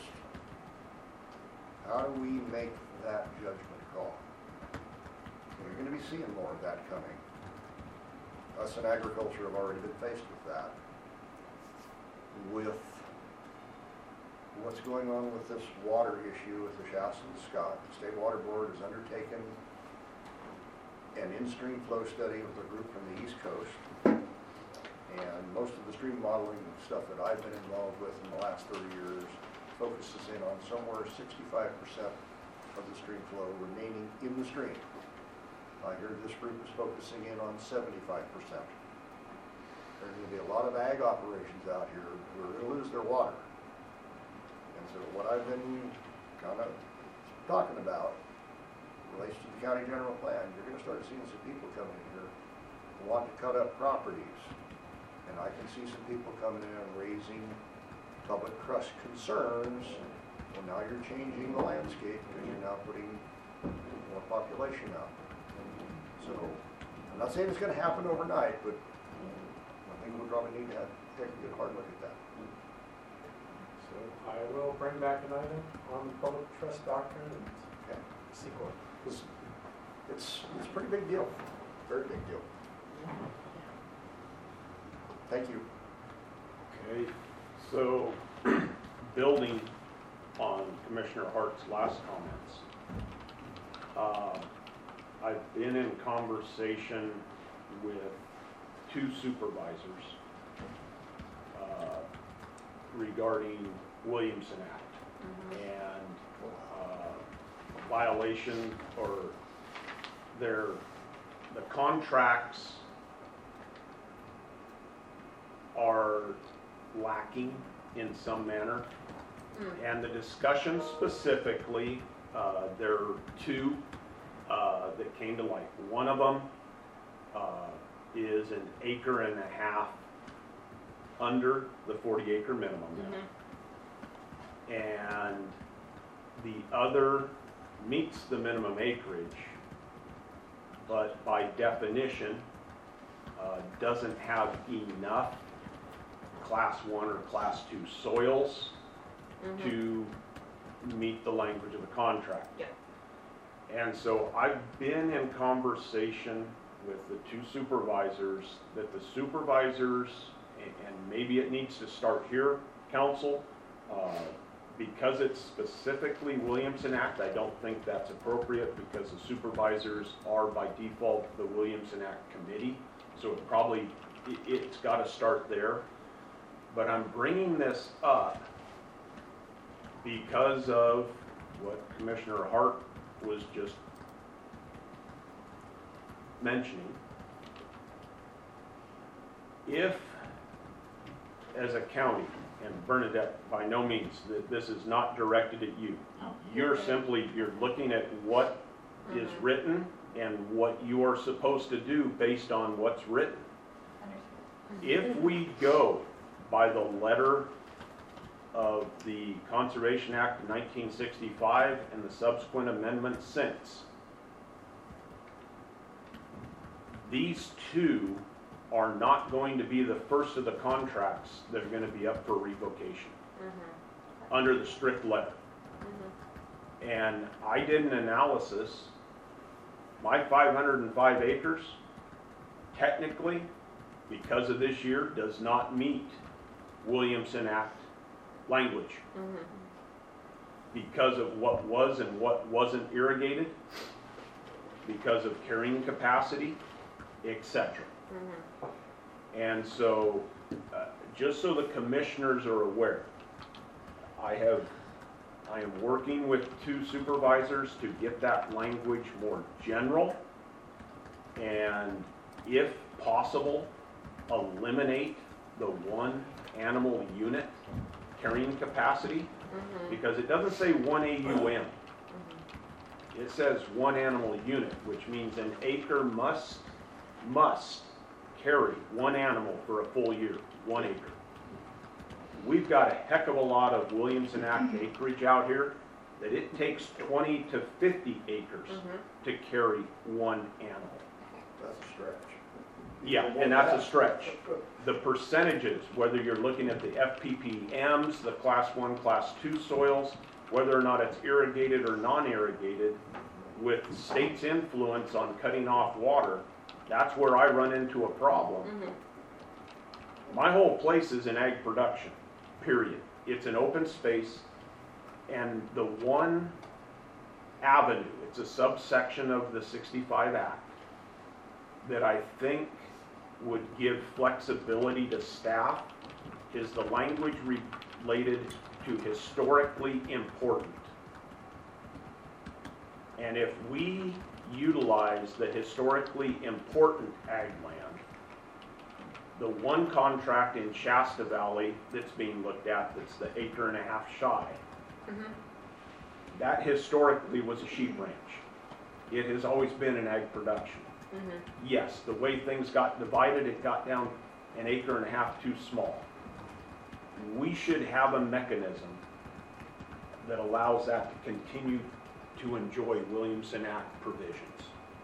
How do we make that judgment call? We're going to be seeing more of that coming. Us in agriculture have already been faced with that. With what's going on with this water issue with the Shasta and Scott, the State Water Board has undertaken an in-stream flow study with a group from the East Coast. And most of the stream modeling stuff that I've been involved with in the last 30 years focuses in on somewhere 65% of the stream flow remaining in the stream. I heard this group is focusing in on 75%. There's going to be a lot of ag operations out here who are going to lose their water. And so what I've been kind of talking about relates to the county general plan. You're going to start seeing some people coming in here who want to cut up properties. And I can see some people coming in and raising public trust concerns. Well, now you're changing the landscape because you're now putting more population out. So I'm not saying it's going to happen overnight, but I think we probably need to take a good hard look at that. So I will bring back an item on the public trust doctrine and Okay. CEQA. It's a pretty big deal, very big deal. Thank you. Okay, so building on Commissioner Hart's last comments, I've been in conversation with 2 supervisors regarding Williamson Act and violation or the contracts are lacking in some manner. And the discussion specifically, there are 2 that came to light. One of them is an 1.5 acres under the 40-acre minimum. And the other meets the minimum acreage, but by definition doesn't have enough Class 1 or Class 2 soils to meet the language of the contract. Yeah. And so I've been in conversation with the 2 supervisors, that the supervisors, and maybe it needs to start here, council, because it's specifically Williamson Act, I don't think that's appropriate because the supervisors are by default the Williamson Act committee. So it probably, it's got to start there. But I'm bringing this up because of what Commissioner Hart was just mentioning. If, as a county, and Bernadette, by no means, this is not directed at you. You're simply, you're looking at what is written and what you are supposed to do based on what's written. If we go by the letter of the Conservation Act of 1965 and the subsequent amendments since, these 2 are not going to be the first of the contracts that are gonna be up for revocation under the strict letter. And I did an analysis. My 505 acres, technically, because of this year, does not meet Williamson Act language. Because of what was and what wasn't irrigated, because of carrying capacity, etc. And so, just so the commissioners are aware, I am working with 2 supervisors to get that language more general, and if possible, eliminate the 1 animal unit carrying capacity, because it doesn't say 1 AUM. It says 1 animal unit, which means an acre must carry 1 animal for a full year, 1 acre. We've got a heck of a lot of Williamson Act acreage out here that it takes 20 to 50 acres to carry 1 animal. That's a stretch. Yeah, and that's a stretch. The percentages, whether you're looking at the FPPMs, the class 1, class 2 soils, whether or not it's irrigated or non-irrigated, with state's influence on cutting off water, that's where I run into a problem. My whole place is in ag production, period. It's an open space, and the one avenue, it's a subsection of the 65 Act, that I think would give flexibility to staff is the language related to historically important. And if we utilize the historically important ag land, the 1 contract in Shasta Valley that's being looked at, that's the 1.5 acres shy, that historically was a sheep ranch. It has always been an ag production. Yes, the way things got divided, it got down 1.5 acres too small. We should have a mechanism that allows that to continue to enjoy Williamson Act provisions.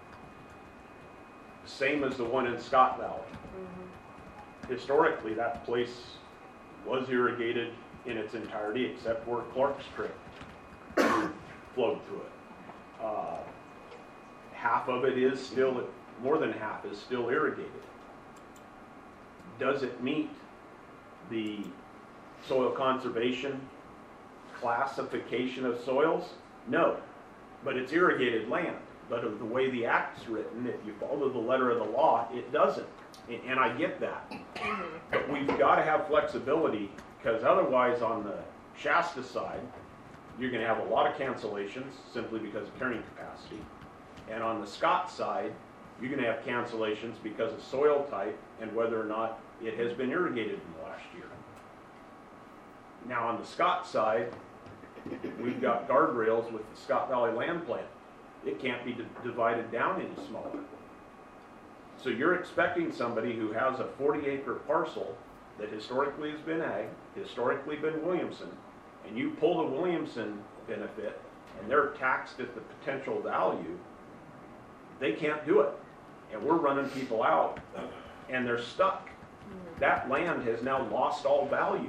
Same as the one in Scott Valley. Historically, that place was irrigated in its entirety except where Clark's Creek flowed through it. Half of it is still, more than half is still irrigated. Does it meet the soil conservation classification of soils? No, but it's irrigated land. But of the way the Act's written, if you follow the letter of the law, it doesn't. And I get that. But we've got to have flexibility, because otherwise on the Shasta side, you're going to have a lot of cancellations simply because of carrying capacity. And on the Scott side, you're going to have cancellations because of soil type and whether or not it has been irrigated in the last year. Now on the Scott side, we've got guardrails with the Scott Valley land plan. It can't be divided down any smaller. So you're expecting somebody who has a 40-acre parcel that historically has been ag, historically been Williamson, and you pull the Williamson benefit and they're taxed at the potential value, they can't do it. And we're running people out and they're stuck. That land has now lost all value.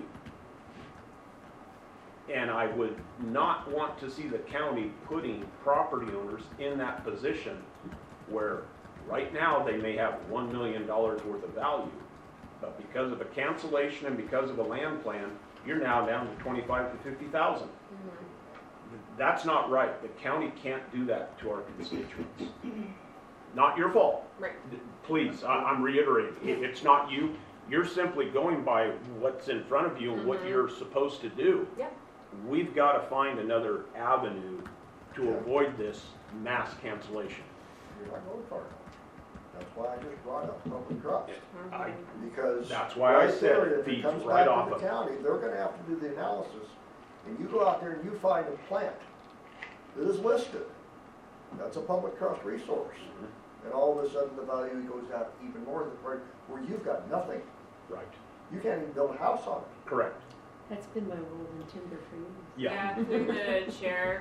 And I would not want to see the county putting property owners in that position where right now they may have $1 million worth of value, but because of a cancellation and because of a land plan, you're now down to 25 to 50,000. That's not right. The county can't do that to our constituents. Not your fault. Right. Please, I'm reiterating, it's not you. You're simply going by what's in front of you and what you're supposed to do. Yeah. We've got to find another avenue to avoid this mass cancellation. You're not going far enough. That's why I just brought up public trust. Because That's why I right said there, it if feeds it comes right back off to of the county, they're gonna have to do the analysis. And you go out there and you find a plant that is listed. That's a public trust resource. And all of a sudden the value goes out even more than where you've got nothing. Right. You can't even build a house on it. Correct. That's been my role in timber for years. Yeah, through the chair,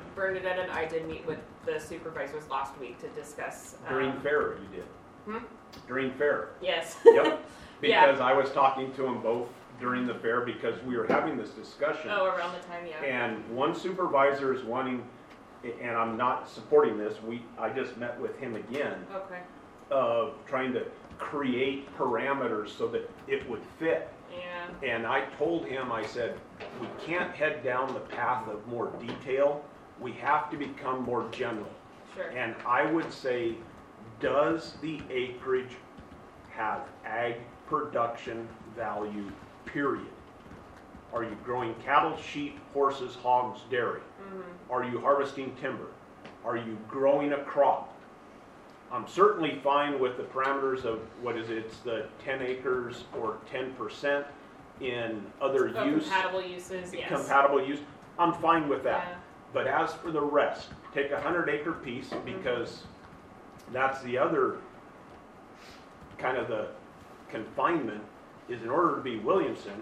Bernadette and I did meet with the supervisors last week to discuss. Green Fair, you did. During fair. Yes. Yep. Yeah. Because I was talking to them both during the fair because we were having this discussion. Oh, around the time, yeah. And one supervisor is wanting, and I'm not supporting this, I just met with him again, Okay. of trying to create parameters so that it would fit. Yeah. And I told him, I said, we can't head down the path of more detail. We have to become more general. Sure. And I would say, does the acreage have ag production value, period? Are you growing cattle, sheep, horses, hogs, dairy? Mm-hmm. Are you harvesting timber? Are you growing a crop? I'm certainly fine with the parameters of, what is it, it's the 10 acres or 10% in other use. Compatible uses, yes. Compatible use. I'm fine with that. Yeah. But as for the rest, take a 100-acre piece, because that's the other kind of the confinement, is in order to be Williamson,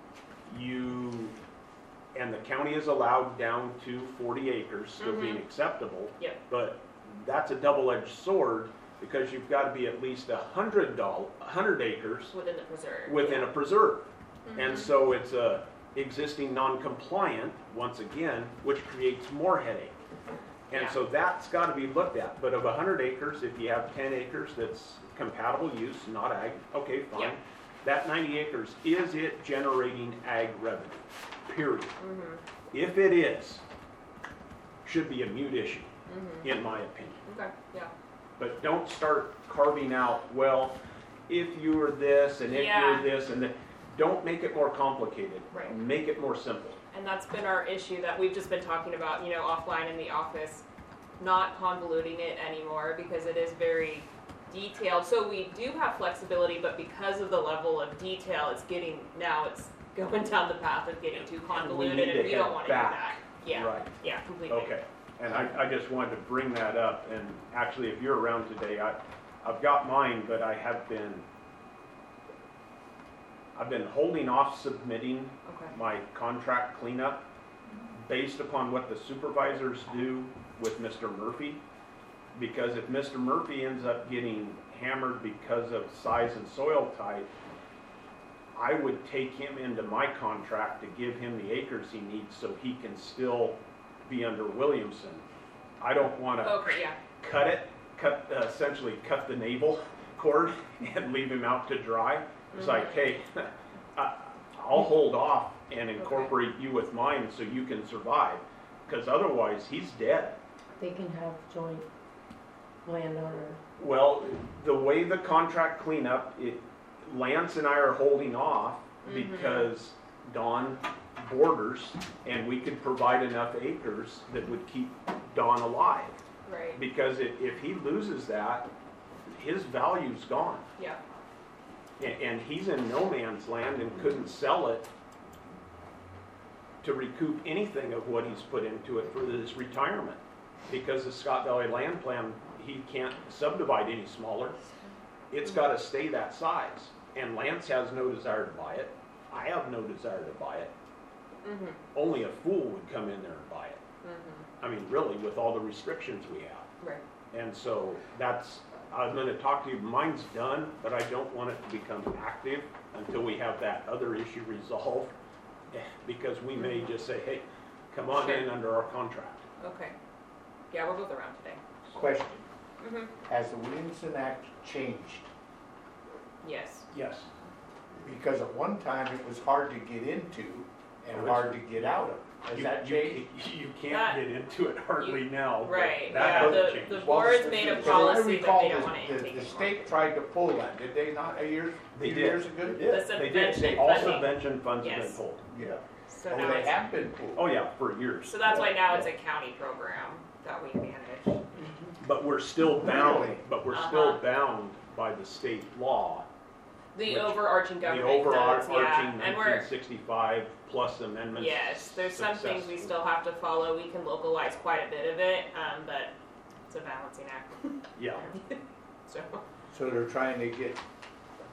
and the county is allowed down to 40 acres, still being acceptable. Yep. But that's a double-edged sword, because you've got to be at least 100 acres Within the preserve. within a preserve. Mm-hmm. And so it's a existing non-compliant, once again, which creates more headache. And Yeah. so that's got to be looked at. But of 100 acres, if you have 10 acres that's compatible use, not ag, okay, fine. Yeah. That 90 acres, is it generating ag revenue? Period. Mm-hmm. If it is, should be a mute issue, Mm-hmm. in my opinion. Okay, yeah. But don't start carving out, well, if you were this and if Yeah. you're this and that. Don't make it more complicated. Right. Make it more simple. And that's been our issue that we've just been talking about, offline in the office, not convoluting it anymore because it is very detailed. So we do have flexibility, but because of the level of detail, it's going down the path of getting too convoluted, need to and we don't head want to do back. that. Yeah. Right. Yeah, completely. Okay. And I just wanted to bring that up. And actually, if you're around today, I've got mine, but I've been holding off submitting Okay. my contract cleanup based upon what the supervisors do with Mr. Murphy. Because if Mr. Murphy ends up getting hammered because of size and soil type, I would take him into my contract to give him the acres he needs so he can still be under Williamson. I don't want to Okay, yeah. essentially cut the navel cord and leave him out to dry. It's like, hey, I'll hold off and incorporate you with mine so you can survive, because otherwise he's dead. They can have joint landowner. Well, the way the contract cleanup, Lance and I are holding off because Don borders, and we could provide enough acres that would keep Don alive. Right. Because if he loses that, his value's gone. Yeah. And he's in no man's land and couldn't sell it to recoup anything of what he's put into it for his retirement. Because the Scott Valley Land Plan, he can't subdivide any smaller. It's got to stay that size. And Lance has no desire to buy it. I have no desire to buy it. Mm-hmm. Only a fool would come in there and buy it. Mm-hmm. I mean, really, with all the restrictions we have. Right. And so I'm going to talk to you, mine's done, but I don't want it to become active until we have that other issue resolved. Because we may just say, hey, come on in under our contract. Okay. Yeah, we're both around today. Question, Mm-hmm. has the Williamson Act changed? Yes. Yes. Because at one time it was hard to get into and hard to get out of. Has that changed? You can't That- get into it hardly now. but Right, That yeah, hasn't the changed. board's made a Because I policy that recall they don't want to the take it state tried to pull that, did they not, a few They did. years ago? The They did. subvention All funding. subvention funds have been Yes. pulled. Yeah. So Oh, now they it's, have been pulled. Oh, yeah, for years. so that's why now it's a county program that we manage. But we're still bound, Really? Uh-huh. by the state law. The Which- overarching The government codes, yeah, overarching and we're, 1965 plus amendments. yes, there's some things we successful. still have to follow, we can localize quite a bit of it, but it's a balancing act, Yeah. so. So they're trying to get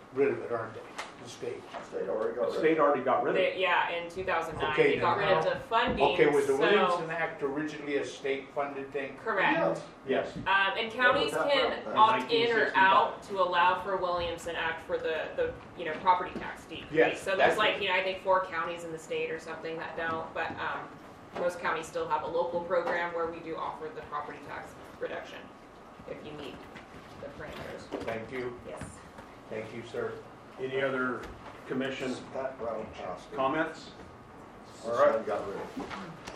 rid of it, aren't they? The state. State already got The rid of it. state already got rid of it. Yeah, in 2009, Okay, they got then rid of how- the funding, Okay, was the so, Williamson Act originally a state-funded thing? correct. Yes. Yes. And counties that can from? opt in or 1965. out to allow for Williamson Act for the property tax decrease. Yes, So that's there's like, I think 4 counties in the state or something that don't, but, most counties still have a local program where we do offer the property tax reduction if you meet the parameters. Thank you, Yes. thank you, sir. Any other commission That round passed. comments? The All right. Sun got rid of it.